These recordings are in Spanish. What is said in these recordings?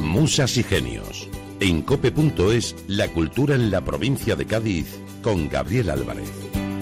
Musas y genios. En cope.es, la cultura en la provincia de Cádiz, con Gabriel Álvarez.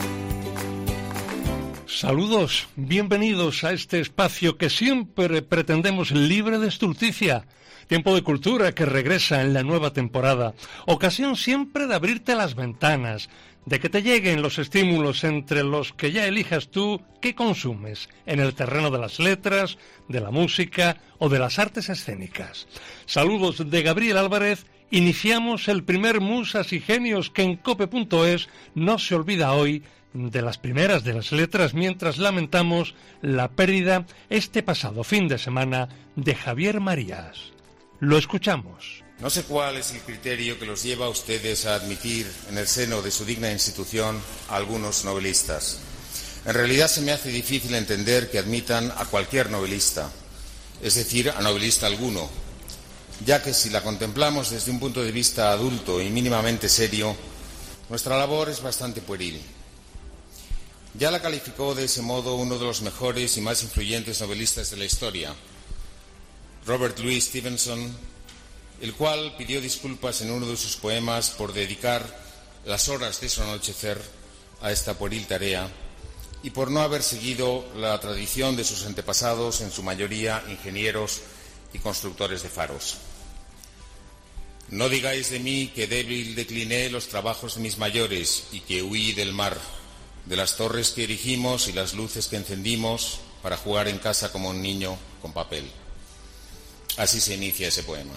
Saludos, bienvenidos a este espacio que siempre pretendemos libre de estulticia. Tiempo de cultura que regresa en la nueva temporada. Ocasión siempre de abrirte las ventanas, de que te lleguen los estímulos entre los que ya elijas tú qué consumes en el terreno de las letras, de la música o de las artes escénicas. Saludos de Gabriel Álvarez. Iniciamos el primer Musas y Genios que en cope.es no se olvida hoy de las primeras de las letras, mientras lamentamos la pérdida este pasado fin de semana de Javier Marías. Lo escuchamos. No sé cuál es el criterio que los lleva a ustedes a admitir en el seno de su digna institución a algunos novelistas. En realidad se me hace difícil entender que admitan a cualquier novelista, es decir, a novelista alguno, ya que si la contemplamos desde un punto de vista adulto y mínimamente serio, nuestra labor es bastante pueril. Ya la calificó de ese modo uno de los mejores y más influyentes novelistas de la historia, Robert Louis Stevenson, el cual pidió disculpas en uno de sus poemas por dedicar las horas de su anochecer a esta pueril tarea y por no haber seguido la tradición de sus antepasados, en su mayoría ingenieros y constructores de faros. No digáis de mí que débil decliné los trabajos de mis mayores y que huí del mar, de las torres que erigimos y las luces que encendimos para jugar en casa como un niño con papel. Así se inicia ese poema.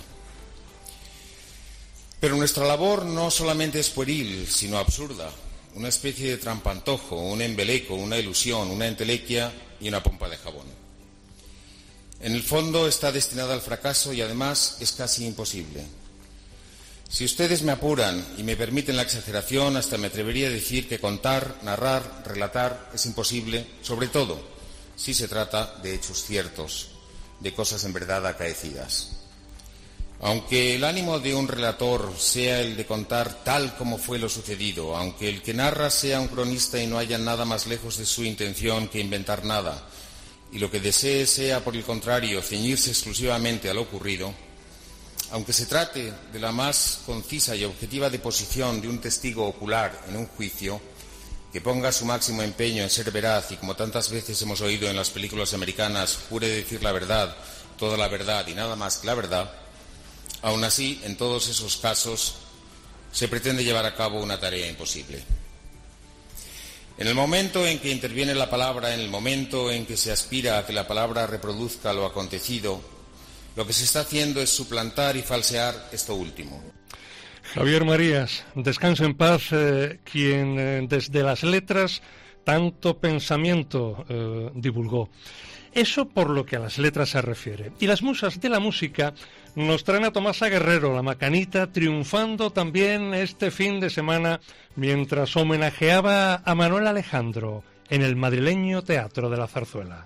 Pero nuestra labor no solamente es pueril, sino absurda, una especie de trampantojo, un embeleco, una ilusión, una entelequia y una pompa de jabón. En el fondo está destinada al fracaso y además es casi imposible. Si ustedes me apuran y me permiten la exageración, hasta me atrevería a decir que contar, narrar, relatar es imposible, sobre todo si se trata de hechos ciertos, de cosas en verdad acaecidas. Aunque el ánimo de un relator sea el de contar tal como fue lo sucedido, aunque el que narra sea un cronista y no haya nada más lejos de su intención que inventar nada, y lo que desee sea, por el contrario, ceñirse exclusivamente a lo ocurrido, aunque se trate de la más concisa y objetiva deposición de un testigo ocular en un juicio, que ponga su máximo empeño en ser veraz y, como tantas veces hemos oído en las películas americanas, jure decir la verdad, toda la verdad y nada más que la verdad, aún así, en todos esos casos, se pretende llevar a cabo una tarea imposible. En el momento en que interviene la palabra, en el momento en que se aspira a que la palabra reproduzca lo acontecido, lo que se está haciendo es suplantar y falsear esto último. Javier Marías, descansa en paz, quien desde las letras tanto pensamiento divulgó. Eso por lo que a las letras se refiere. Y las musas de la música nos traen a Tomasa Guerrero, la Macanita, triunfando también este fin de semana mientras homenajeaba a Manuel Alejandro en el madrileño Teatro de la Zarzuela.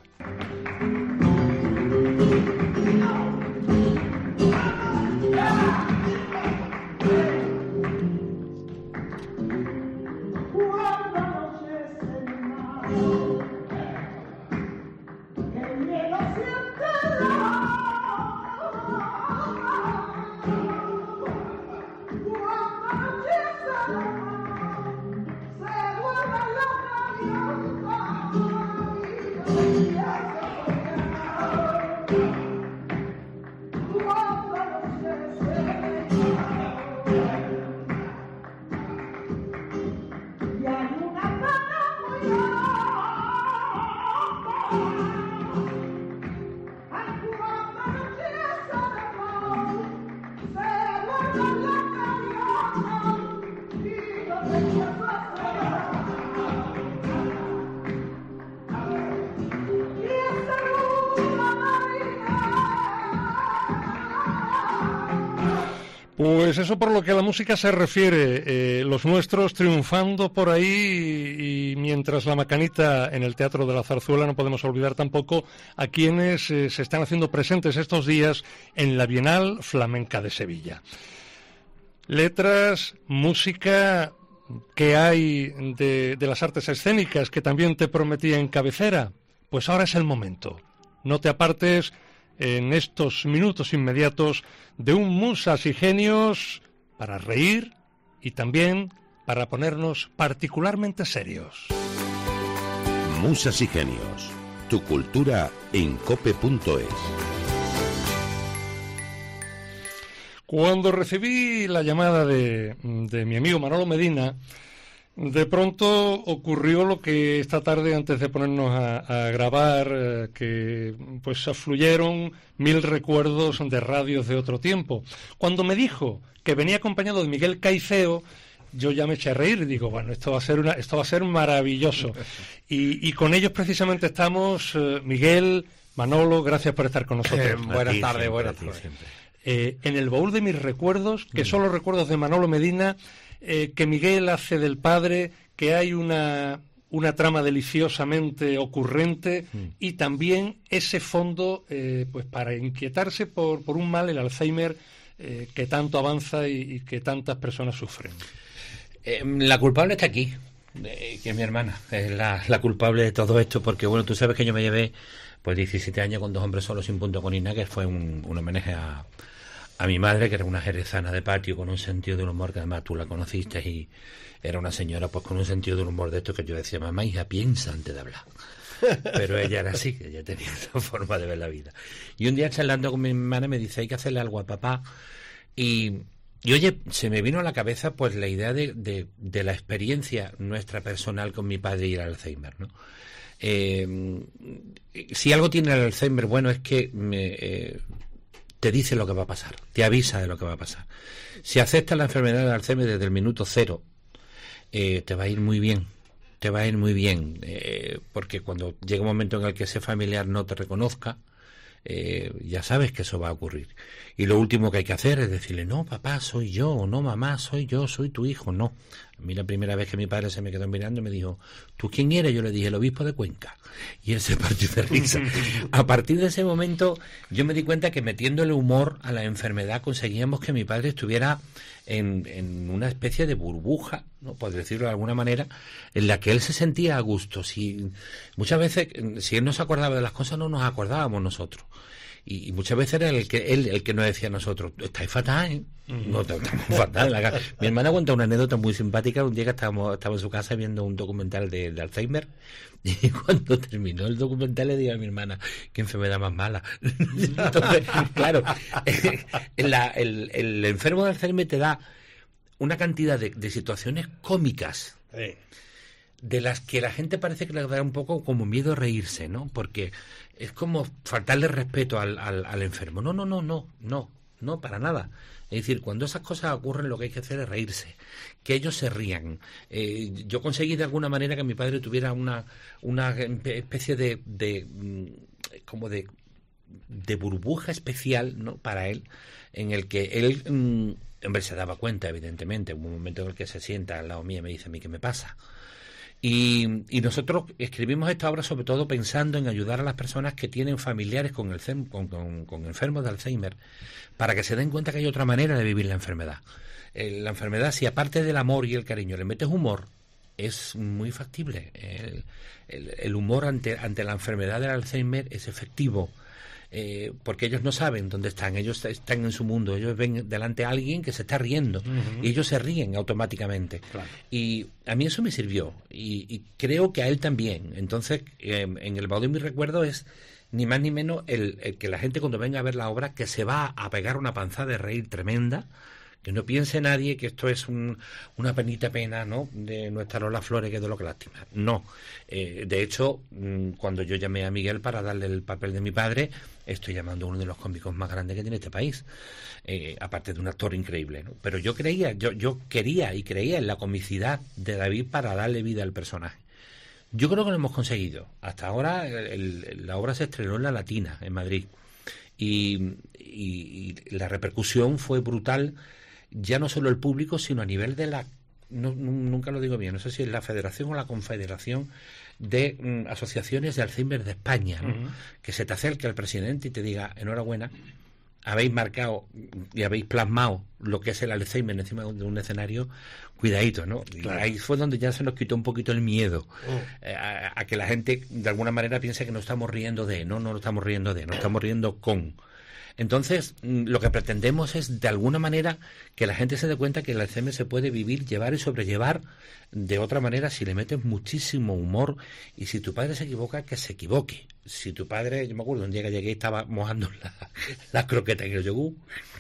Pues eso por lo que a la música se refiere, los nuestros triunfando por ahí, y mientras la Macanita en el Teatro de la Zarzuela, no podemos olvidar tampoco a quienes se están haciendo presentes estos días en la Bienal Flamenca de Sevilla. Letras, música, ¿qué hay de las artes escénicas que también te prometía en cabecera? Pues ahora es el momento. No te apartes en estos minutos inmediatos de un Musas y Genios para reír y también para ponernos particularmente serios. Musas y Genios, tu cultura en cope.es. Cuando recibí la llamada de mi amigo Manolo Medina, de pronto ocurrió lo que esta tarde, antes de ponernos a grabar, que pues afluyeron 1000 recuerdos de radios de otro tiempo. Cuando me dijo que venía acompañado de Miguel Caiceo, yo ya me eché a reír y digo, bueno, esto va a ser maravilloso. Y con ellos precisamente estamos. Miguel, Manolo, gracias por estar con nosotros. Buenas tardes. En el baúl de mis recuerdos, que son los recuerdos de Manolo Medina, que Miguel hace del padre, que hay una trama deliciosamente ocurrente y también ese fondo pues para inquietarse por un mal, el Alzheimer, que tanto avanza y que tantas personas sufren. La culpable está aquí, que es mi hermana, es la culpable de todo esto, porque bueno, tú sabes que yo me llevé pues 17 años con 2 hombres solos sin punto con Ina, que fue un homenaje a mi madre, que era una jerezana de patio con un sentido del humor que además tú la conociste, y era una señora pues con un sentido del humor de esto que yo decía, mamá, hija, piensa antes de hablar. Pero ella era así, que ella tenía esa forma de ver la vida. Y un día charlando con mi hermana me dice, hay que hacerle algo a papá. Y oye, se me vino a la cabeza pues la idea de la experiencia nuestra personal con mi padre y el Alzheimer, ¿no? Si algo tiene el Alzheimer bueno es que te dice lo que va a pasar, te avisa de lo que va a pasar. Si aceptas la enfermedad del Alzheimer desde el minuto 0, te va a ir muy bien. Te va a ir muy bien, porque cuando llega un momento en el que ese familiar no te reconozca, ya sabes que eso va a ocurrir. Y lo último que hay que hacer es decirle, no, papá, soy yo, o no, mamá, soy yo, soy tu hijo. No. A mí la primera vez que mi padre se me quedó mirando me dijo, ¿tú quién eres? Yo le dije, el obispo de Cuenca. Y él se partió de risa. A partir de ese momento yo me di cuenta que metiéndole humor a la enfermedad conseguíamos que mi padre estuviera en una especie de burbuja, ¿no?, por decirlo de alguna manera, en la que él se sentía a gusto. Muchas veces, si él no se acordaba de las cosas, no nos acordábamos nosotros. Y muchas veces era el que nos decía a nosotros, estáis fatal, ¿eh? No, estamos fatal. Mi hermana cuenta una anécdota muy simpática. Un día que estaba en su casa viendo un documental de Alzheimer, y cuando terminó el documental le digo a mi hermana, qué enfermedad más mala. Entonces, claro, el enfermo de Alzheimer te da una cantidad de situaciones cómicas, de las que la gente parece que le da un poco como miedo a reírse, ¿no? Porque es como faltarle respeto al enfermo. No, para nada. Es decir, cuando esas cosas ocurren, lo que hay que hacer es reírse, que ellos se rían. Yo conseguí de alguna manera que mi padre tuviera una especie de burbuja especial, ¿no?, para él, en el que él, hombre, se daba cuenta, evidentemente. Hubo un momento en el que se sienta al lado mío y me dice, ¿a mí qué me pasa? Y nosotros escribimos esta obra sobre todo pensando en ayudar a las personas que tienen familiares con enfermos de Alzheimer, para que se den cuenta que hay otra manera de vivir la enfermedad. La enfermedad, si aparte del amor y el cariño le metes humor, es muy factible. El humor ante la enfermedad del Alzheimer es efectivo. Porque ellos no saben dónde están, ellos están en su mundo, ellos ven delante a alguien que se está riendo, y ellos se ríen automáticamente. Claro. Y a mí eso me sirvió, y creo que a él también. Entonces, en el baúl de mi recuerdo es ni más ni menos el que la gente, cuando venga a ver la obra, que se va a pegar una panzada de reír tremenda, que no piense nadie que esto es una pena, ¿no?, de nuestra Lola Flores, que es de lo que lástima. No. De hecho, cuando yo llamé a Miguel para darle el papel de mi padre, estoy llamando a uno de los cómicos más grandes que tiene este país, aparte de un actor increíble, ¿no? Pero yo quería y creía en la comicidad de David para darle vida al personaje. Yo creo que lo hemos conseguido. Hasta ahora la obra se estrenó en La Latina, en Madrid, y la repercusión fue brutal. Ya no solo el público, sino a nivel de nunca lo digo bien, no sé si es la Federación o la Confederación de Asociaciones de Alzheimer de España, ¿no? Que se te acerque al presidente y te diga, enhorabuena, habéis marcado y habéis plasmado lo que es el Alzheimer encima de un escenario, cuidadito, ¿no? Claro. Ahí fue donde ya se nos quitó un poquito el miedo a que la gente de alguna manera piense que nos estamos riendo de, no nos estamos riendo de, nos estamos riendo con. Entonces, lo que pretendemos es, de alguna manera, que la gente se dé cuenta que el Alzheimer se puede vivir, llevar y sobrellevar de otra manera si le metes muchísimo humor, y si tu padre se equivoca, que se equivoque. Si tu padre, yo me acuerdo un día que llegué y estaba mojando la croqueta en el yogur,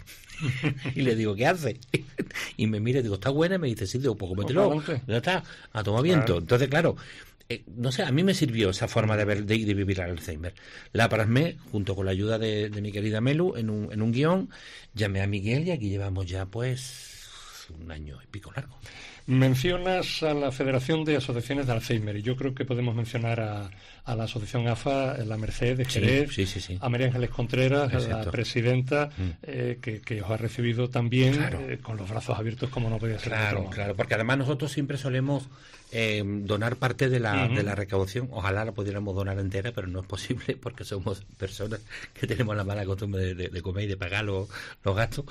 y le digo, ¿qué hace? Y me mira y digo, ¿está buena? Y me dice, sí, digo, pues cómetelo, ya está, a tomar viento. Entonces, claro, no sé, a mí me sirvió esa forma de ver, de vivir al Alzheimer. La plasmé junto con la ayuda de mi querida Melu en un guión. Llamé a Miguel y aquí llevamos ya pues un año y pico largo. Mencionas a la Federación de Asociaciones de Alzheimer y yo creo que podemos mencionar a la Asociación AFA, la Merced de Jerez, sí. a María Ángeles Contreras, exacto, la presidenta, que os ha recibido también, claro, con los brazos abiertos, como no podía ser. Claro, porque además nosotros siempre solemos donar parte de la recaudación. Ojalá la pudiéramos donar entera, pero no es posible porque somos personas que tenemos la mala costumbre de comer y de pagar los gastos,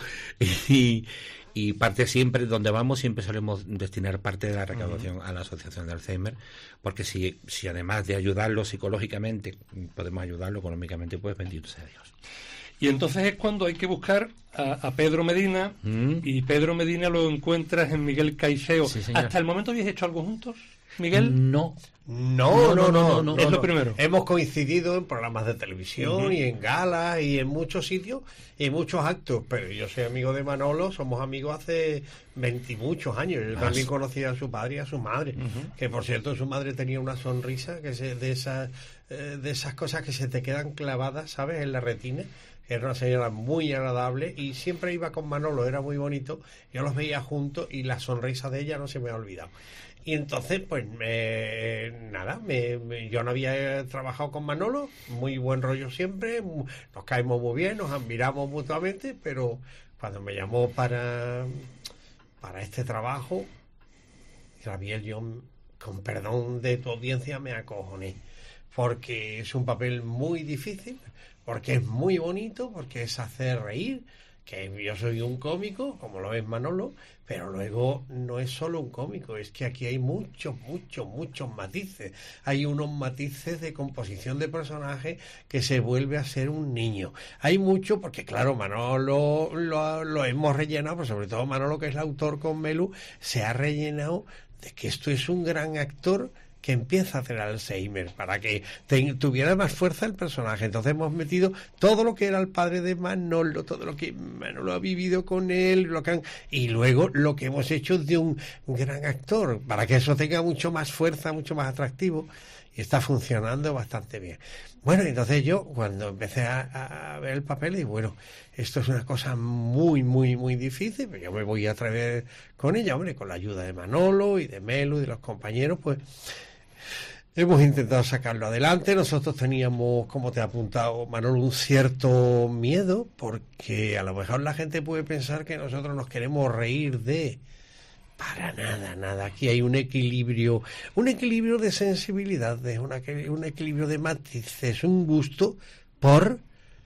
y parte siempre, donde vamos, siempre solemos destinar parte de la recaudación a la Asociación de Alzheimer, porque si además de ayudarlo psicológicamente podemos ayudarlo económicamente, pues bendito sea Dios. Y entonces es cuando hay que buscar a Pedro Medina, y Pedro Medina lo encuentras en Miguel Caiceo. Sí, señor. ¿Hasta el momento habéis hecho algo juntos, Miguel? No. Es lo primero. Hemos coincidido en programas de televisión y en galas y en muchos sitios y en muchos actos, pero yo soy amigo de Manolo, somos amigos hace 20 y muchos años. Yo también conocía a su padre y a su madre, que por cierto su madre tenía una sonrisa de esas cosas que se te quedan clavadas, ¿sabes?, en la retina. Era una señora muy agradable y siempre iba con Manolo, era muy bonito. Yo los veía juntos y la sonrisa de ella no se me ha olvidado. Y entonces, pues, yo no había trabajado con Manolo, muy buen rollo siempre, nos caemos muy bien, nos admiramos mutuamente, pero cuando me llamó para este trabajo, Gabriel, yo, con perdón de tu audiencia, me acojoné, porque es un papel muy difícil, porque es muy bonito, porque es hacer reír, que yo soy un cómico, como lo es Manolo, pero luego no es solo un cómico, es que aquí hay muchos matices. Hay unos matices de composición de personaje que se vuelve a ser un niño. Hay mucho, porque claro, Manolo lo hemos rellenado, pero sobre todo Manolo, que es el autor con Melu, se ha rellenado de que esto es un gran actor que empieza a hacer Alzheimer, para que tuviera más fuerza el personaje. Entonces hemos metido todo lo que era el padre de Manolo, todo lo que Manolo ha vivido con él, y luego lo que hemos hecho de un gran actor, para que eso tenga mucho más fuerza, mucho más atractivo, y está funcionando bastante bien. Bueno, entonces yo, cuando empecé a ver el papel, y bueno, esto es una cosa muy difícil, pero yo me voy a atrever con ella, hombre, con la ayuda de Manolo y de Melu y de los compañeros, pues hemos intentado sacarlo adelante. Nosotros teníamos, como te ha apuntado Manolo, un cierto miedo, porque a lo mejor la gente puede pensar que nosotros nos queremos reír de... Para nada. Aquí hay un equilibrio de sensibilidades, un equilibrio de matices, un gusto por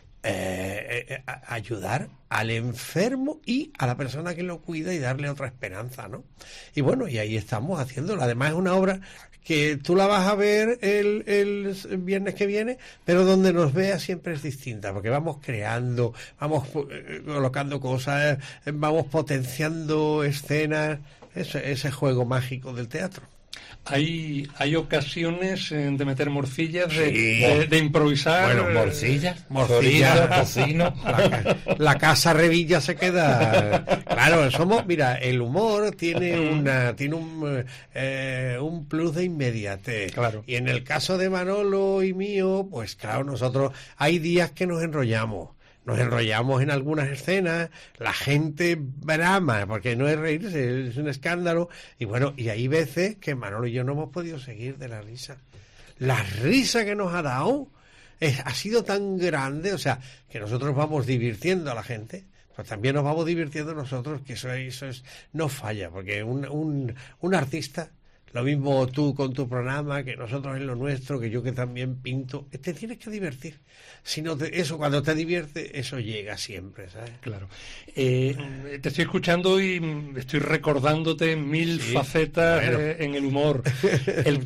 ayudar al enfermo y a la persona que lo cuida y darle otra esperanza, ¿no? Y bueno, y ahí estamos haciéndolo. Además es una obra que tú la vas a ver el viernes que viene, pero donde nos veas siempre es distinta, porque vamos creando, vamos colocando cosas, vamos potenciando escenas, ese juego mágico del teatro. Hay ocasiones de meter morcillas, de improvisar. Bueno, morcillas, tocino. La casa Revilla se queda. Claro, mira, el humor tiene un plus de inmediatez. Claro. Y en el caso de Manolo y mío, pues claro, nosotros hay días que nos enrollamos en algunas escenas, la gente brama, porque no es reírse, es un escándalo, y bueno, y hay veces que Manolo y yo no hemos podido seguir de la risa. La risa que nos ha dado ha sido tan grande, o sea, que nosotros vamos divirtiendo a la gente, pues también nos vamos divirtiendo nosotros, que eso no falla, porque un artista, Lo mismo tú con tu programa, que nosotros en lo nuestro, que yo que también pinto. Te tienes que divertir. Si no eso, cuando te divierte, eso llega siempre, ¿sabes? Claro. Te estoy escuchando y estoy recordándote mil facetas en el humor. El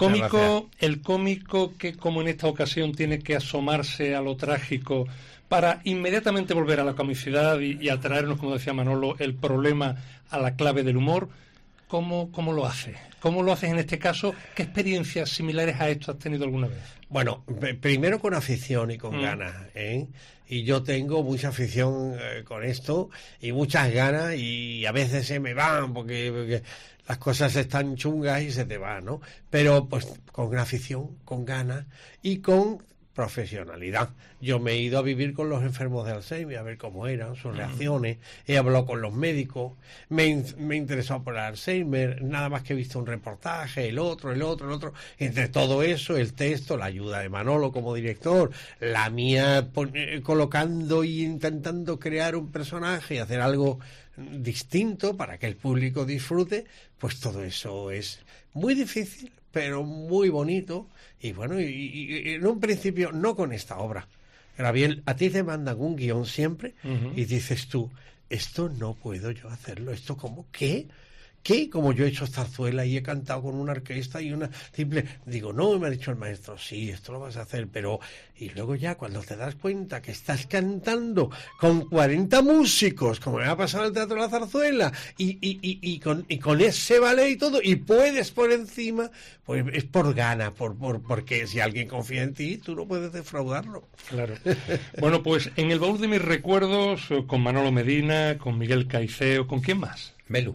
cómico que, como en esta ocasión, tiene que asomarse a lo trágico para inmediatamente volver a la comicidad y atraernos, como decía Manolo, el problema a la clave del humor. ¿Cómo lo hace? ¿Cómo lo haces en este caso? ¿Qué experiencias similares a esto has tenido alguna vez? Bueno, primero con afición y con ganas, ¿eh? Y yo tengo mucha afición con esto y muchas ganas, y a veces se me van porque las cosas están chungas y se te van, ¿no? Pero pues con afición, con ganas y con profesionalidad. Yo me he ido a vivir con los enfermos de Alzheimer a ver cómo eran sus reacciones, he hablado con los médicos, me he interesado por el Alzheimer, nada más que he visto un reportaje, el otro, entre todo eso, el texto, la ayuda de Manolo como director, la mía colocando y intentando crear un personaje y hacer algo distinto para que el público disfrute, pues todo eso es muy difícil, pero muy bonito. Y bueno, y en un principio, no con esta obra. Gabriel, a ti te mandan un guión siempre y dices tú, esto no puedo yo hacerlo, esto como, ¿qué? Como yo he hecho zarzuela y he cantado con una orquesta y una simple... Digo, no, me ha dicho el maestro, sí, esto lo vas a hacer, pero... Y luego ya cuando te das cuenta que estás cantando con 40 músicos, como me ha pasado en el Teatro de la Zarzuela, y con ese ballet y todo, y puedes por encima, pues es por gana, porque si alguien confía en ti, tú no puedes defraudarlo. Claro. Bueno, pues en el baúl de mis recuerdos, con Manolo Medina, con Miguel Caiceo, ¿con quién más? Melu.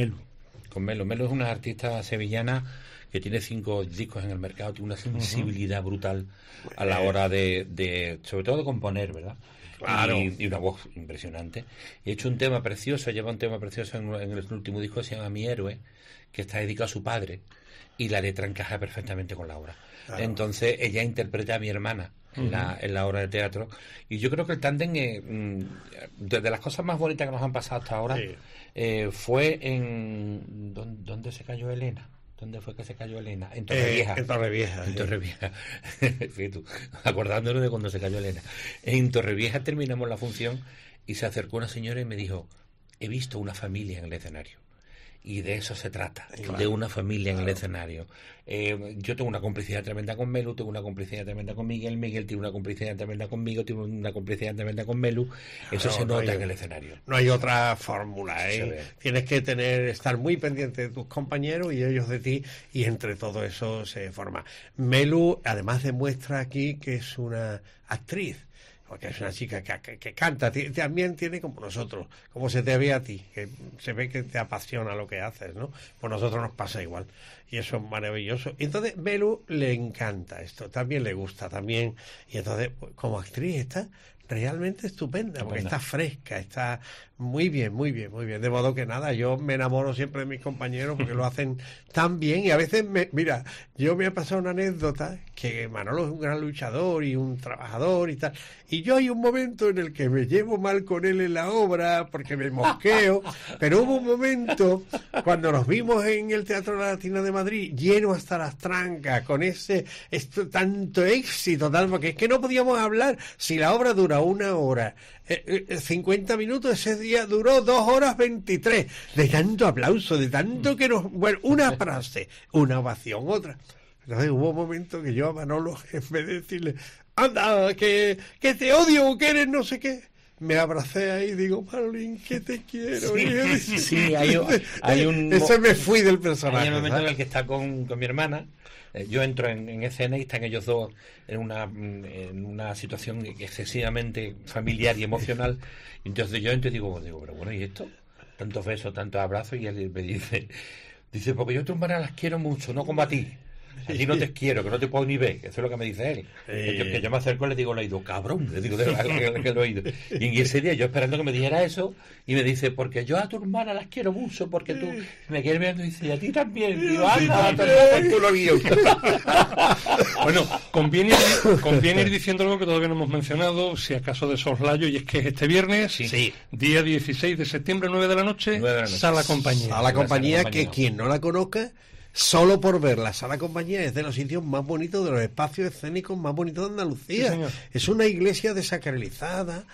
Con Melu. Melu es una artista sevillana que tiene 5 discos en el mercado, tiene una sensibilidad brutal a la hora de sobre todo de componer, ¿verdad? Claro. Y una voz impresionante. He hecho un tema precioso, lleva un tema precioso en el último disco que se llama Mi Héroe, que está dedicado a su padre, y la letra encaja perfectamente con la obra. Claro. Entonces ella interpreta a mi hermana en la obra de teatro, y yo creo que el tándem de las cosas más bonitas que nos han pasado hasta ahora fue en ¿dónde se cayó Elena? ¿Dónde fue que se cayó Elena? En Torrevieja. En Torrevieja. En Torrevieja. Fíjate tú, acordándonos de cuando se cayó Elena. En Torrevieja terminamos la función y se acercó una señora y me dijo, he visto una familia en el escenario. Y de eso se trata, claro, de una familia en el escenario. Yo tengo una complicidad tremenda con Melu, tengo una complicidad tremenda con Miguel tiene una complicidad tremenda conmigo, tiene una complicidad tremenda con Melu. Eso se nota en el escenario. No hay otra fórmula, ¿eh? Tienes que estar muy pendiente de tus compañeros y ellos de ti, y entre todo eso se forma. Melu además demuestra aquí que es una actriz, porque es una chica que canta, también tiene como nosotros, como se te ve a ti, que se ve que te apasiona lo que haces, ¿no? Pues nosotros nos pasa igual, y eso es maravilloso. Y entonces Melu le encanta esto, también le gusta, también, y entonces pues, como actriz está realmente estupenda, porque está fresca, está muy bien. De modo que nada, yo me enamoro siempre de mis compañeros porque lo hacen tan bien, y a veces, mira, yo me ha pasado una anécdota, que Manolo es un gran luchador y un trabajador y tal, y yo hay un momento en el que me llevo mal con él en la obra, porque me mosqueo, pero hubo un momento, cuando nos vimos en el Teatro Latina de Madrid, lleno hasta las trancas, con tanto éxito, tal, porque es que no podíamos hablar, si la obra dura 1 hora, 50 minutos, ese día duró 2 horas 23, de tanto aplauso, de tanto que bueno, una frase, una ovación, otra. Entonces hubo un momento que yo a Manolo, en vez de decirle, anda, que te odio, que eres no sé qué, me abracé ahí y digo, Marlín, que te quiero. Sí, hay un... Ese me fui del personaje. Hay un momento en el que está con mi hermana. Yo entro en escena y están ellos dos en una situación excesivamente familiar y emocional. Entonces yo entro y digo, pero bueno, ¿y esto? Tantos besos, tantos abrazos, y él me dice, porque yo a tus hermanas las quiero mucho, no como a ti. A ti no te quiero, que no te puedo ni ver. Eso es lo que me dice él. Que yo me acerco y le digo al oído, cabrón, le digo que lo he oído. Y en ese día yo esperando que me dijera eso, y me dice, porque yo a tu hermana las quiero mucho, porque tú me quieres mirando y dice, y a ti también. Y digo, anda, tú lo guío. Bueno, conviene ir diciendo algo que todavía no hemos mencionado, si acaso de soslayo, y es que este viernes, día 16 de septiembre, 9 de la noche, Sala Compañía. Sala Compañía, que quien no la conozca, solo por ver la Sala Compañía es de los sitios más bonitos, de los espacios escénicos más bonitos de Andalucía. Sí, es una iglesia desacralizada,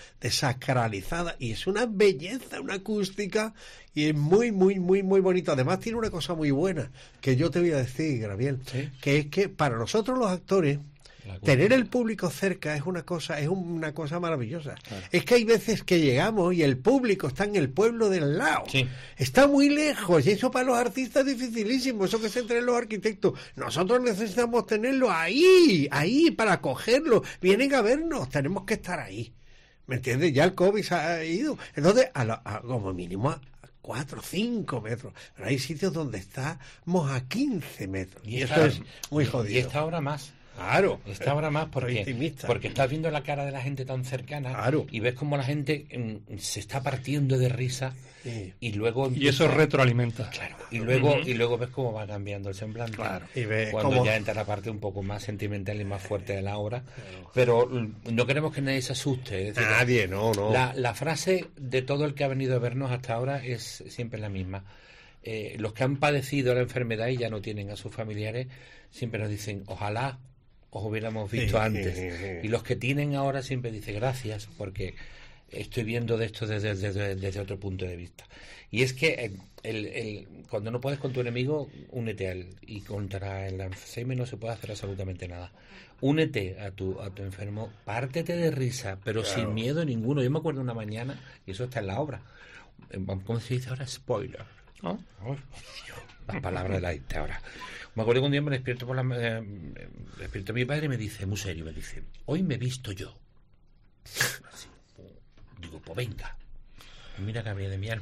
y es una belleza, una acústica, y es muy, muy, muy, muy bonito. Además tiene una cosa muy buena, que yo te voy a decir, Gabriel, ¿sí? que es que para nosotros los actores, tener el público cerca es una cosa maravillosa. Claro. Es que hay veces que llegamos y el público está en el pueblo del lado. Sí. Está muy lejos y eso para los artistas es dificilísimo. Eso que se entre los arquitectos. Nosotros necesitamos tenerlo ahí para cogerlo. Vienen a vernos, tenemos que estar ahí. ¿Me entiendes? Ya el COVID se ha ido. Entonces, como mínimo a 4 o 5 metros. Pero hay sitios donde estamos a 15 metros. Y eso es muy jodido. Y esta obra más. Claro. Esta hora más porque estás viendo la cara de la gente tan cercana, claro, y ves como la gente se está partiendo de risa, sí, y luego y eso retroalimenta. Claro, y luego ves cómo va cambiando el semblante. Claro. Y ves cuando cómo... ya entra la parte un poco más sentimental y más fuerte de la obra. Claro. Pero no queremos que nadie se asuste. Es decir, nadie, no. La frase de todo el que ha venido a vernos hasta ahora es siempre la misma. Los que han padecido la enfermedad y ya no tienen a sus familiares siempre nos dicen, ojalá os hubiéramos visto antes. Y los que tienen ahora siempre dicen gracias, porque estoy viendo de esto desde otro punto de vista. Y es que cuando no puedes con tu enemigo, únete a él. Y contra el Alzheimer no se puede hacer absolutamente nada. Únete a tu enfermo, pártete de risa, pero claro, sin miedo ninguno. Yo me acuerdo una mañana, y eso está en la obra, ¿cómo se dice ahora? Spoiler. ¿No? Las palabras de la gente ahora. Me acuerdo que un día me despierto despierto mi padre y me dice, muy serio, hoy me he visto yo. Así, digo, pues venga. Mira que había de mi alma.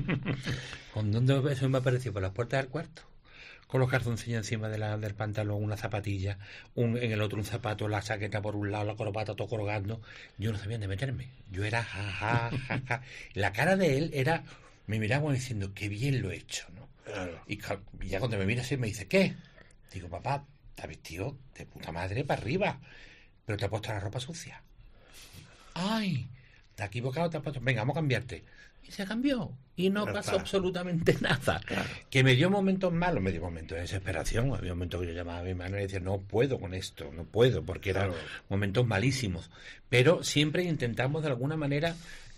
¿Con dónde eso me apareció? Por las puertas del cuarto. Con los calzoncillos encima del pantalón, una zapatilla, en el otro un zapato, la chaqueta por un lado, la corbata, todo colgando. Yo no sabía dónde meterme. Yo era ja. La cara de él era, me miraba diciendo, qué bien lo he hecho, ¿no? Claro. Y ya cuando me mira así me dice, ¿qué? Digo, papá, te has vestido de puta madre para arriba, pero te has puesto la ropa sucia. Ay, te has equivocado, te has puesto... Venga, vamos a cambiarte. Y se cambió. Y no pasó absolutamente nada. Claro. Que me dio momentos malos, me dio momentos de desesperación. Había momentos que yo llamaba a mi hermano y decía, no puedo con esto, no puedo, porque eran momentos malísimos. Pero siempre intentamos de alguna manera...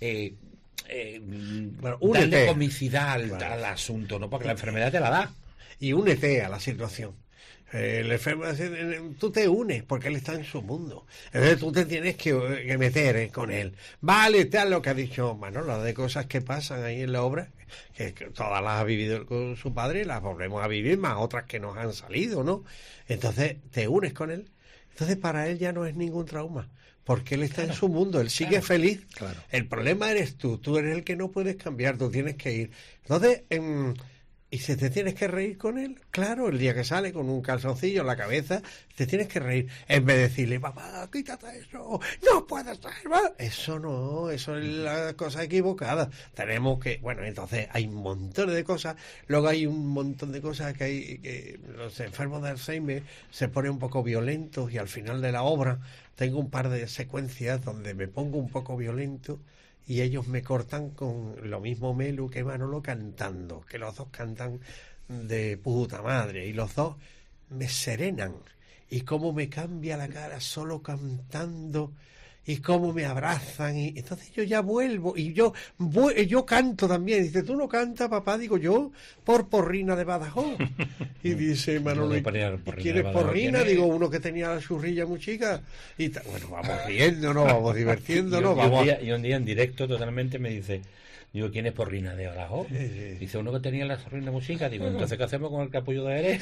darle comicidad al asunto, ¿no? Porque la enfermedad te la da. Y únete a la situación. El enfermo, tú te unes porque él está en su mundo. Entonces tú te tienes que meter con él. Vale, tal lo que ha dicho Manolo, de cosas que pasan ahí en la obra, que todas las ha vivido con su padre, las volvemos a vivir, más otras que nos han salido, ¿no? Entonces te unes con él. Entonces para él ya no es ningún trauma. Porque él está en su mundo, él sigue feliz. Claro. El problema eres tú eres el que no puedes cambiar, tú tienes que ir. Entonces, ¿y si te tienes que reír con él? Claro, el día que sale con un calzoncillo en la cabeza, te tienes que reír. En vez de decirle, papá, quítate eso, no puedes ser. Eso no, eso es la cosa equivocada. Tenemos que, entonces hay un montón de cosas, luego hay un montón de cosas que los enfermos de Alzheimer se ponen un poco violentos y al final de la obra tengo un par de secuencias donde me pongo un poco violento y ellos me cortan con lo mismo Melu que Manolo cantando, que los dos cantan de puta madre y los dos me serenan. Y cómo me cambia la cara solo cantando y cómo me abrazan. Y entonces yo ya vuelvo y yo canto también. Dice, ¿tú no cantas, papá? Digo, yo por Porrina de Badajoz. Y dice Manolo, ¿quién es Porrina? Digo, uno que tenía la churrilla muy chica. Y vamos riéndonos, vamos divirtiéndonos. Y un día en directo totalmente me dice, digo, ¿quién es Porrina de Badajoz? Dice, uno que tenía la churrilla muy chica. Digo, ¿entonces qué hacemos con el capullo de Eres?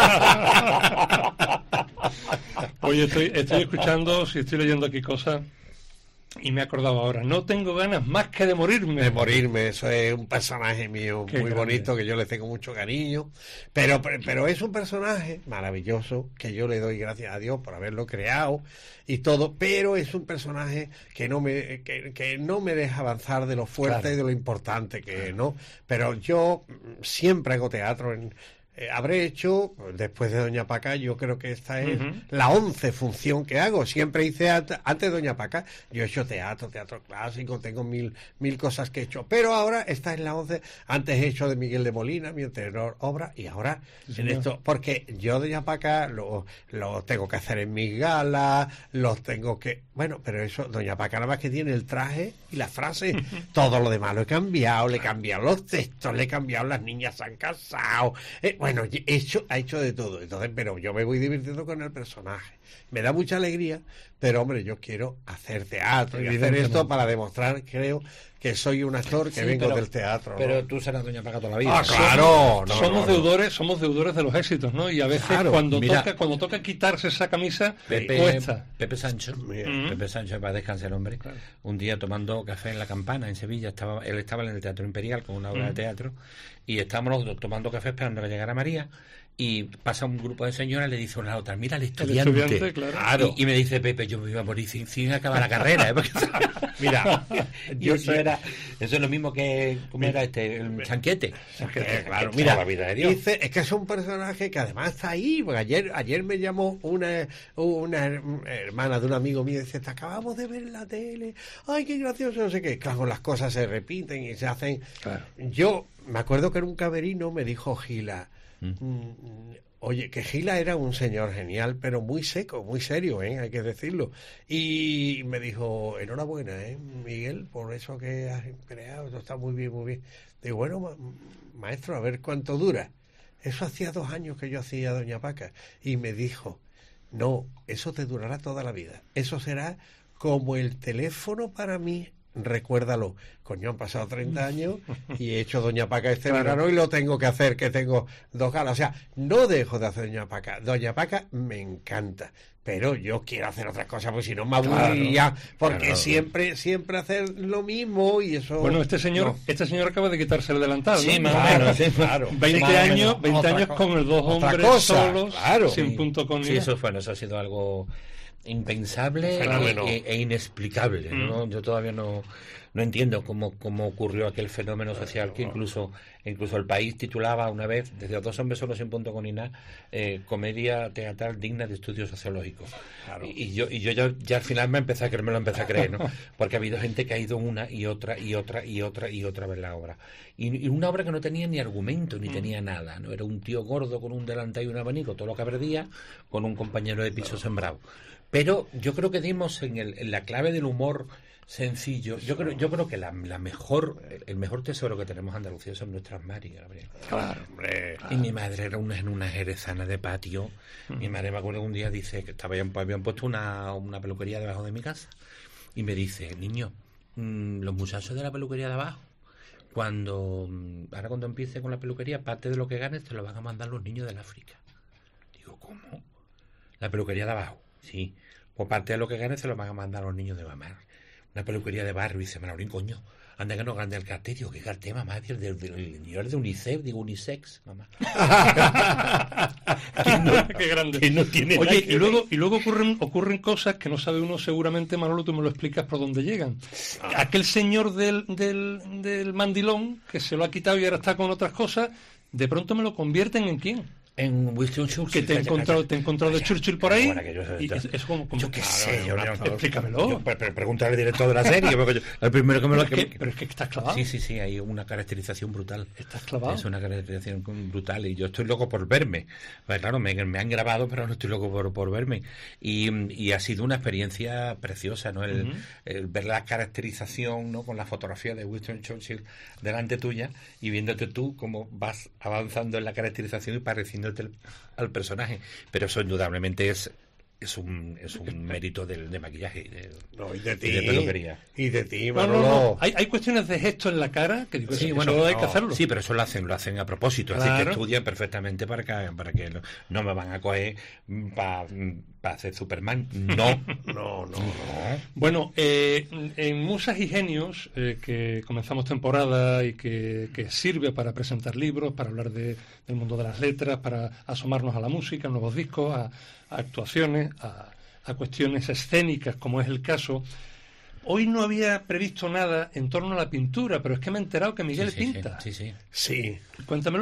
Oye, estoy escuchando, si estoy leyendo aquí cosas y me he acordado ahora, no tengo ganas más que de morirme. De morirme, eso es un personaje mío muy bonito, que yo le tengo mucho cariño, pero es un personaje maravilloso, que yo le doy gracias a Dios por haberlo creado y todo, pero es un personaje que no me deja avanzar de lo fuerte y de lo importante que es, ¿no? Pero yo siempre hago teatro habré hecho, después de Doña Paca, yo creo que esta es la 11 función que hago. Siempre hice, antes de Doña Paca, yo he hecho teatro clásico, tengo mil cosas que he hecho. Pero ahora esta es la 11. Antes he hecho de Miguel de Molina, mi anterior obra, y ahora en esto, porque yo Doña Paca lo tengo que hacer en mis galas, los tengo que... Bueno, pero eso, Doña Paca nada más que tiene el traje y la frase. Todo lo demás lo he cambiado, le he cambiado los textos, le he cambiado, las niñas se han casado... Bueno, ha hecho de todo. Entonces, pero yo me voy divirtiendo con el personaje. Me da mucha alegría, pero hombre, yo quiero hacer teatro y hacer esto para demostrar, creo, que soy un actor que vengo del teatro. Pero ¿no? Tú serás Doña Paca toda la vida. Claro. Somos deudores de los éxitos, ¿no? Y a veces cuando toca quitarse esa camisa, cuesta. Pepe Sancho va a descansar el hombre. Claro. Un día tomando café en La Campana, en Sevilla, él estaba en el Teatro Imperial con una obra de teatro, y estábamos tomando café esperando que llegara María, y pasa un grupo de señoras, le dice una a la otra, mira el estudiante, claro. Y me dice Pepe, yo me iba a morir sin acabar la carrera, ¿eh? Porque... Mira, eso es lo mismo que, ¿cómo era el Chanquete? Claro, mira, la vida de Dios. Dice, es que es un personaje que además está ahí, porque ayer me llamó una hermana de un amigo mío y dice, te acabamos de ver en la tele, ay, qué gracioso, no sé qué. Claro, las cosas se repiten y se hacen. Claro. Yo me acuerdo que en un camerino me dijo Gila, oye, que Gila era un señor genial, pero muy seco, muy serio, hay que decirlo. Y me dijo, enhorabuena, Miguel, por eso que has creado, esto está muy bien, muy bien. Digo, bueno, maestro, a ver cuánto dura. Eso hacía 2 años que yo hacía Doña Paca. Y me dijo, no, eso te durará toda la vida. Eso será como el teléfono para mí. Recuérdalo, coño, han pasado 30 años y he hecho Doña Paca este verano y lo tengo que hacer, que tengo 2 galas. O sea, no dejo de hacer Doña Paca. Doña Paca me encanta, pero yo quiero hacer otras cosas, porque si no me aburriría, porque siempre hacer lo mismo y eso... Bueno, este señor acaba de quitarse el delantal, ¿no? Sí, más o menos, sí, claro. 20 años con los 2 hombres solos, sin punto con sí, eso ha sido algo... impensable e inexplicable, ¿no? Yo todavía no entiendo cómo ocurrió aquel fenómeno social que incluso el país titulaba una vez, desde 2 hombres solos sin punto con Inés, comedia teatral digna de estudios sociológicos. Claro. Y yo ya al final me lo empecé a creer, ¿no? Porque ha habido gente que ha ido una y otra vez la obra. Y una obra que no tenía ni argumento, ni tenía nada, ¿no? Era un tío gordo con un delantal y un abanico, todo lo que perdía, con un compañero de piso sembrado. Pero yo creo que dimos en la clave del humor sencillo. Yo creo que el mejor tesoro que tenemos en Andalucía son nuestras Mari, Gabriel. Claro, hombre. Y mi madre era una jerezana de patio. Mi madre, me acuerdo que un día dice que habían puesto una peluquería debajo de mi casa. Y me dice, niño, los muchachos de la peluquería de abajo, ahora cuando empiece con la peluquería, parte de lo que ganes te lo van a mandar los niños del África. Digo, ¿cómo? La peluquería de abajo. Sí, por parte de lo que gane se lo van a mandar a los niños de mamá. Una peluquería de barrio, y dice, Manolín, coño, anda que no grande el cartel. Digo, ¿qué cartel, mamá? Del nivel de UNICEF, digo, unisex, mamá. Qué grande. Que no tiene. Oye, y luego ocurren cosas que no sabe uno seguramente, Manolo, tú me lo explicas por dónde llegan. Aquel señor del mandilón, que se lo ha quitado y ahora está con otras cosas, de pronto me lo convierten ¿en quién? En Winston Churchill. Que te he encontrado de Churchill por ahí. Es como yo qué sé, explícamelo. Pero pregúntale al director de la serie. El primero que me lo... Pero es que estás clavado. Sí, hay una caracterización brutal. Estás clavado. Es una caracterización brutal y yo estoy loco por verme. Pues claro, me han grabado, pero no estoy loco por verme. Y ha sido una experiencia preciosa, ¿no? El ver la caracterización, ¿no? Con la fotografía de Winston Churchill delante tuya y viéndote tú cómo vas avanzando en la caracterización y pareciendo al personaje, pero eso indudablemente es un mérito de maquillaje y de peluquería. Y de ti, Manolo. No. Hay cuestiones de gesto en la cara que digo, hay que hacerlo. Sí, pero eso lo hacen a propósito, claro. Así que estudian perfectamente para que no me van a coger para hacer Superman. No. Bueno, en Musas y Genios, que comenzamos temporada y que sirve para presentar libros, para hablar del mundo de las letras, para asomarnos a la música, a nuevos discos, a actuaciones, a cuestiones escénicas, como es el caso. Hoy no había previsto nada en torno a la pintura, pero es que me he enterado que Miguel pinta. Sí. Sí. Cuéntamelo.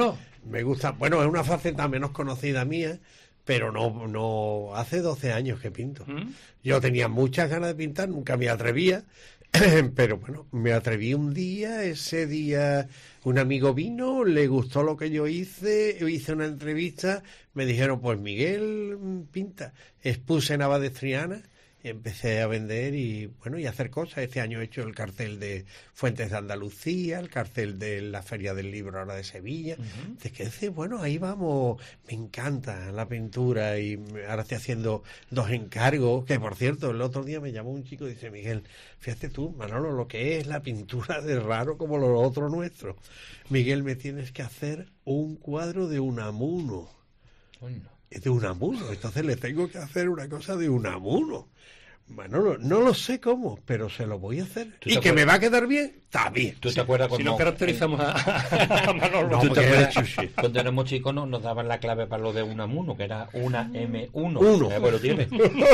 Me gusta, bueno, es una faceta menos conocida mía, pero no hace 12 años que pinto. Yo tenía muchas ganas de pintar, nunca me atrevía, pero bueno, me atreví un día, ese día un amigo vino, le gustó lo que yo hice una entrevista, me dijeron, pues Miguel pinta, expuse en Abad de Triana, y empecé a vender y bueno, y hacer cosas. Este año he hecho el cartel de Fuentes de Andalucía, el cartel de la Feria del Libro ahora de Sevilla. Es que bueno, ahí vamos, me encanta la pintura y ahora estoy haciendo 2 encargos, que por cierto, el otro día me llamó un chico y dice, Miguel, fíjate tú, Manolo, lo que es la pintura de raro como lo otro nuestro. Miguel, me tienes que hacer un cuadro de Unamuno. Es de Unamuno, entonces le tengo que hacer una cosa de Unamuno. Bueno, no lo sé cómo, pero se lo voy a hacer. Y que me va a quedar bien, está bien. ¿Tú te acuerdas cuando... Si no caracterizamos a Manolo. ¿Tú te acuerdas cuando éramos chicos nos daban la clave para lo de Unamuno, que era una M1? Bueno, tiene.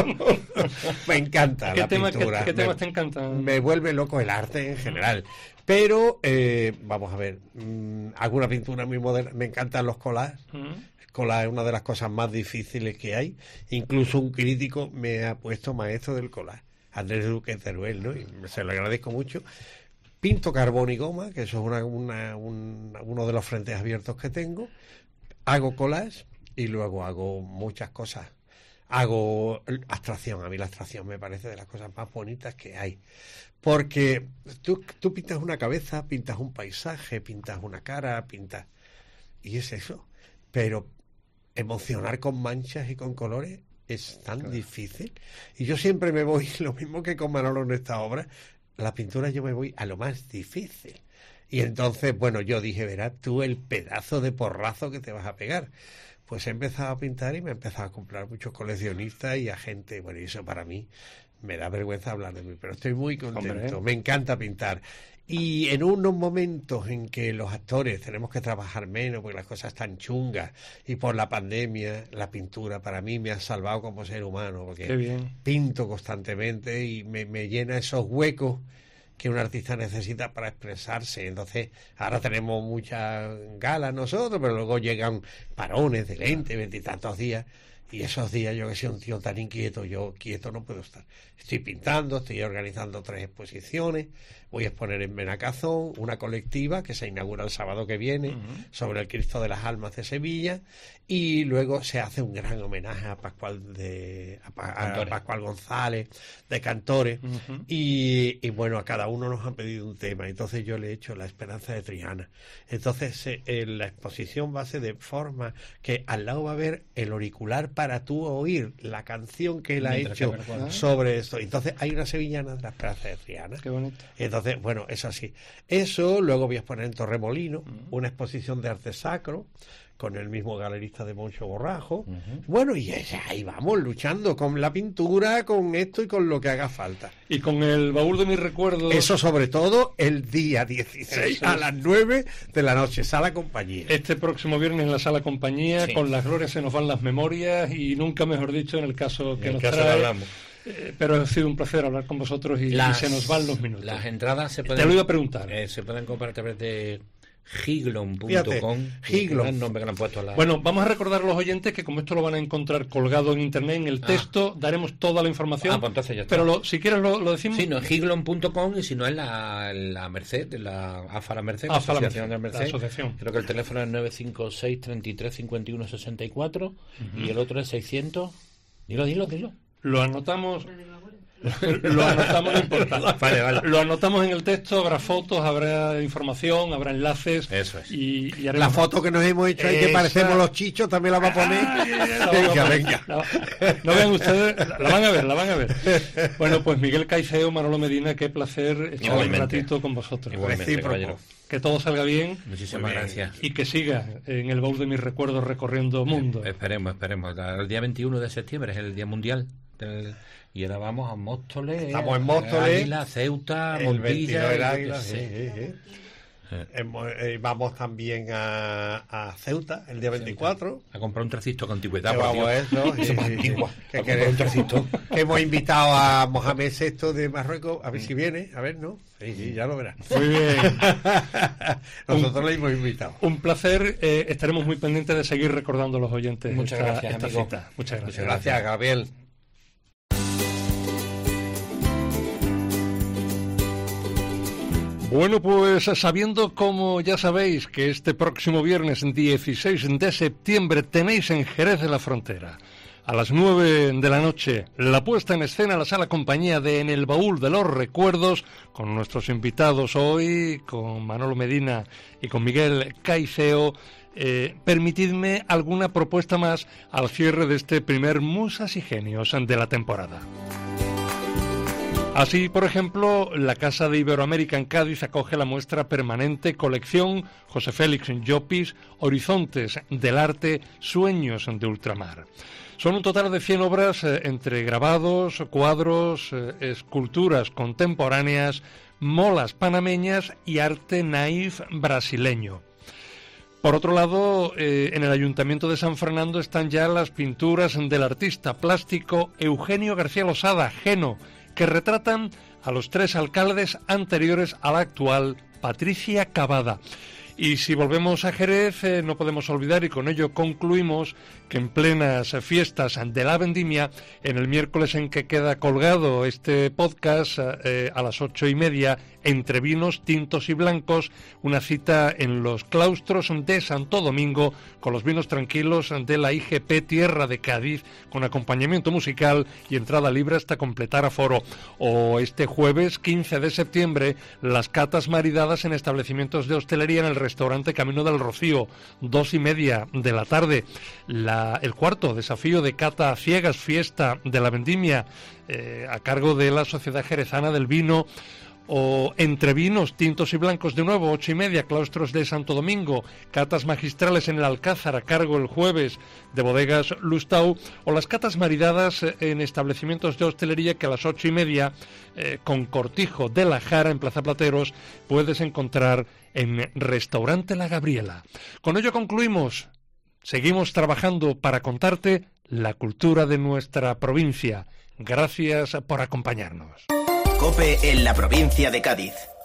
Me encanta la pintura. ¿Qué temas te encantan? Me vuelve loco el arte en general. Pero, vamos a ver, hago una pintura muy moderna. Me encantan los collages. Collage es una de las cosas más difíciles que hay. Incluso un crítico me ha puesto maestro del collage, Andrés Duque Teruel, ¿no? Y se lo agradezco mucho. Pinto carbón y goma, que eso es uno de los frentes abiertos que tengo. Hago collage y luego hago muchas cosas. Hago abstracción. A mí la abstracción me parece de las cosas más bonitas que hay. Porque tú pintas una cabeza, pintas un paisaje, pintas una cara, pintas... Y es eso. Pero emocionar con manchas y con colores es tan difícil. Y yo siempre me voy, lo mismo que con Manolo en esta obra, la pintura yo me voy a lo más difícil. Y entonces, bueno, yo dije, verás tú el pedazo de porrazo que te vas a pegar. Pues he empezado a pintar y me he empezado a comprar muchos coleccionistas y a gente, bueno, y eso para mí me da vergüenza hablar de mí, pero estoy muy contento, me encanta pintar. Y en unos momentos en que los actores tenemos que trabajar menos porque las cosas están chungas y por la pandemia, la pintura para mí me ha salvado como ser humano, porque pinto constantemente y me llena esos huecos que un artista necesita para expresarse. Entonces, ahora tenemos muchas galas nosotros, pero luego llegan parones de 20, 20 y tantos días. Y esos días, yo que soy un tío tan inquieto, yo quieto no puedo estar. Estoy pintando, estoy organizando 3 exposiciones, voy a exponer en Benacazón una colectiva que se inaugura el sábado que viene sobre el Cristo de las Almas de Sevilla, y luego se hace un gran homenaje a Pascual González de Cantores, y bueno, a cada uno nos han pedido un tema, entonces yo le he hecho La Esperanza de Triana. Entonces la exposición va a ser de forma que al lado va a haber el auricular para tú oír la canción que él ha hecho sobre esto. Entonces hay una sevillana de La Esperanza de Triana. Qué bonito. Entonces, bueno, eso sí. Eso, luego voy a exponer en Torremolino una exposición de arte sacro con el mismo galerista de Moncho Borrajo. Bueno, y ahí vamos, luchando con la pintura, con esto y con lo que haga falta. Y con el baúl de mis recuerdos... Eso sobre todo el día 16 a las 9 de la noche, Sala Compañía. Este próximo viernes en la Sala Compañía, con las glorias se nos van las memorias y nunca mejor dicho en el caso que nos trae. Hablamos. Pero ha sido un placer hablar con vosotros y se nos van los minutos. Las entradas se pueden... Te lo iba a preguntar. Se pueden comprar a través de Giglon.com. Giglon. Nombre que le han puesto a la... Bueno, vamos a recordar a los oyentes que como esto lo van a encontrar colgado en internet, en el texto, daremos toda la información. Pues entonces ya está. Pero si quieres lo decimos. Sí, no, Giglon.com, y si no es la Merced, la AFA La Merced, la Asociación de la Merced. Creo que el teléfono es 956 33 51 64 y el otro es 600. Dilo. Lo anotamos. Lo anotamos, no importa. Vale. Lo anotamos en el texto, habrá fotos, habrá información, habrá enlaces. Eso es. Y la foto que nos hemos hecho ahí, que parecemos los chichos, también la va a poner. Venga. No vean ustedes, la van a ver. Bueno, pues Miguel Caicedo, Manolo Medina, qué placer echar un ratito con vosotros. Igualmente, caballero. Que todo salga bien. Muchísimas gracias. Y que siga en el baúl de mis recuerdos recorriendo mundo. Esperemos. El día 21 de septiembre es el Día Mundial y ahora vamos a Móstoles. Estamos en Móstoles. Águila, Ceuta, Montilla. Vamos también a Ceuta el día 24. A comprar un tracito con antigüedad. Vamos eso. Un tracito. Que hemos invitado a Mohamed VI de Marruecos, a ver si viene, a ver, ¿no? Sí, ya lo verás. Muy bien. Nosotros le hemos invitado. Un placer. Estaremos muy pendientes de seguir recordando a los oyentes Muchas gracias, esta amigo. cita. Muchas gracias. Gracias, Gabriel. Bueno, pues sabiendo, como ya sabéis, que este próximo viernes 16 de septiembre tenéis en Jerez de la Frontera, a las 9 de la noche, la puesta en escena a la Sala Compañía de En el Baúl de los Recuerdos, con nuestros invitados hoy, con Manolo Medina y con Miguel Caiceo. Permitidme alguna propuesta más al cierre de este primer Musas y Genios de la temporada. Así, por ejemplo, la Casa de Iberoamérica en Cádiz acoge la muestra permanente Colección José Félix Llopis, Horizontes del Arte, Sueños de Ultramar. Son un total de 100 obras entre grabados, cuadros, esculturas contemporáneas, molas panameñas y arte naif brasileño. Por otro lado, en el Ayuntamiento de San Fernando están ya las pinturas del artista plástico Eugenio García Losada, Geno, que retratan a los 3 alcaldes anteriores al actual, Patricia Cavada. Y si volvemos a Jerez, no podemos olvidar, y con ello concluimos, que en plenas fiestas de la vendimia, en el miércoles en que queda colgado este podcast, a las 8:30, entre vinos, tintos y blancos, una cita en los claustros de Santo Domingo, con los vinos tranquilos de la IGP Tierra de Cádiz, con acompañamiento musical y entrada libre hasta completar aforo. O este jueves 15 de septiembre, las catas maridadas en establecimientos de hostelería en el restaurante Camino del Rocío, 2:30 de la tarde. El cuarto desafío de cata a ciegas, fiesta de la vendimia, a cargo de la Sociedad Jerezana del Vino. O entre vinos, tintos y blancos, de nuevo, 8:30, claustros de Santo Domingo, catas magistrales en el Alcázar, a cargo el jueves de Bodegas Lustau, o las catas maridadas en establecimientos de hostelería que a las 8:30, con Cortijo de la Jara en Plaza Plateros, puedes encontrar en Restaurante La Gabriela. Con ello concluimos. Seguimos trabajando para contarte la cultura de nuestra provincia. Gracias por acompañarnos. COPE en la provincia de Cádiz.